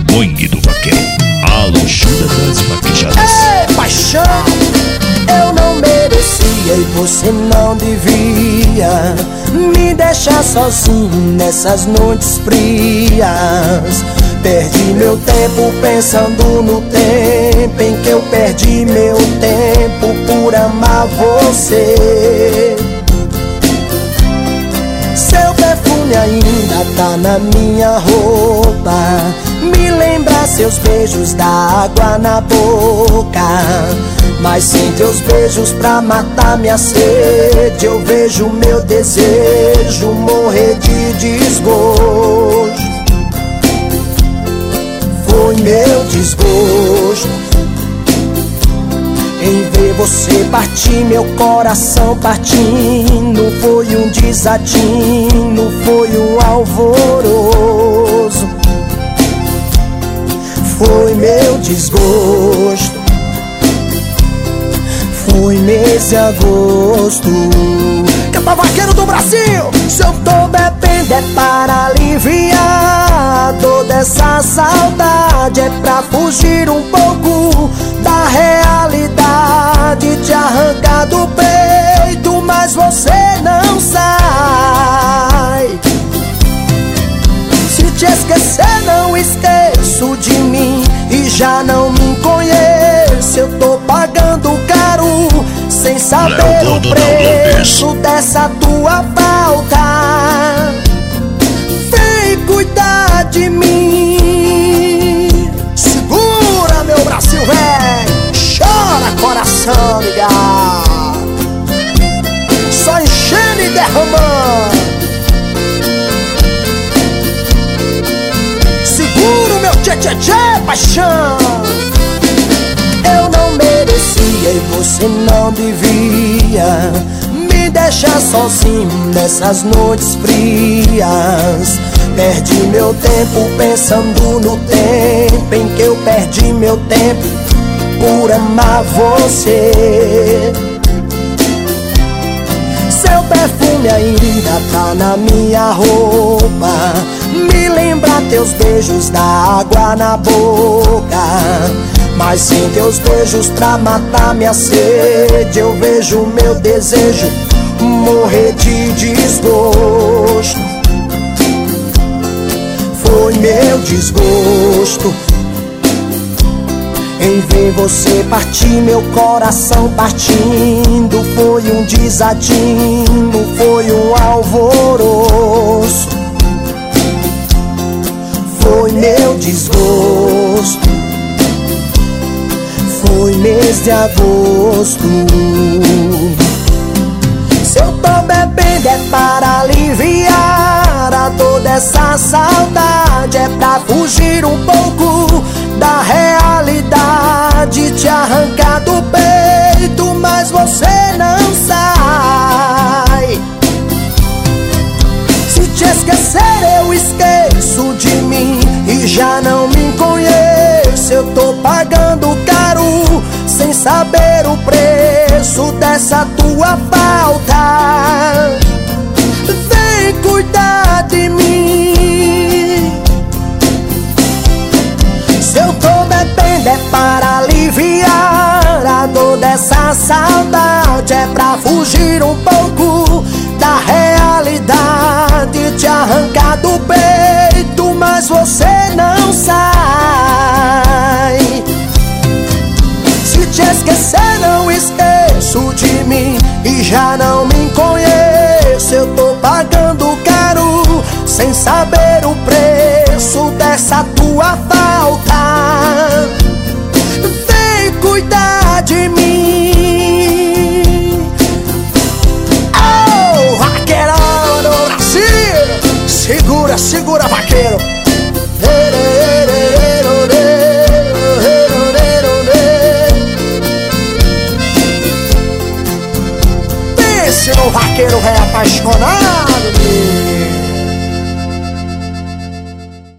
Swing do vaqueiro, a luxúria das vaquejadas. Ei, paixão, eu não merecia e você não devia me deixar sozinho nessas noites frias. Perdi meu tempo pensando no tempo em que eu perdi meu tempo por amar você. Seu perfume ainda tá na minha roupa, me lembra seus beijos, da água na boca. Mas sem teus beijos pra matar minha sede, eu vejo meu desejo morrer de desgosto. Foi meu desgosto em ver você partir, meu coração partindo. Foi um desatino, foi um alvoroço. Foi meu desgosto, foi mês de agosto. Canta vaqueiro do Brasil! Se eu tô bebendo é para aliviar a dor dessa saudade, é pra fugir um pouco da realidade, te arrancar do peito, mas você não sai. Se te esquecer não esqueço de mim e já não me conheço. Eu tô pagando caro sem saber o preço dessa tua falta. Vem cuidar de mim. Segura meu Brasil, velho. Chora coração ligado, só enchendo e derramando. Segura o meu tchê-tchê-tchê, paixão. Eu não merecia e você não devia me deixar sozinho nessas noites frias. Perdi meu tempo pensando no tempo em que eu perdi meu tempo por amar você. Seu perfume ainda tá na minha roupa, me lembra teus beijos, da água na boca. Mas sem teus beijos pra matar minha sede, eu vejo meu desejo morrer de desgosto. Foi meu desgosto em ver você partir, meu coração partindo. Foi um desatino, foi um alvoroço. Foi meu desgosto, foi mês de agosto. Se eu tô bebendo é para aliviar a dor dessa saudade, é pra fugir um pouco da realidade, te arrancar do peito, mas você não sai. Se te esquecer eu esqueço de mim e já não me conheço. Eu tô pagando caro sem saber o preço dessa tua falta. Vem cuidar de mim. Se eu tô bebendo é para aliviar a dor dessa saudade, é pra fugir um pouco da realidade, te arrancar do peito, mas você não sai. Se te esquecer não esqueço de mim e já não me conheço. Eu tô pagando caro sem saber o preço